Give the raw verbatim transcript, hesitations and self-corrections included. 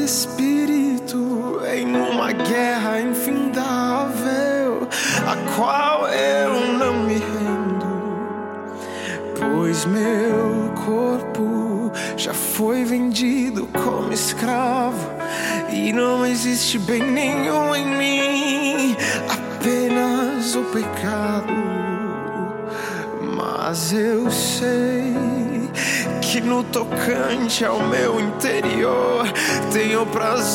espírito em uma guerra infindável, a qual eu não me rendo, pois meu corpo já foi vendido como escravo e não existe bem nenhum em mim, apenas o pecado. Mas eu sei que no tocante ao meu interior tenho prazer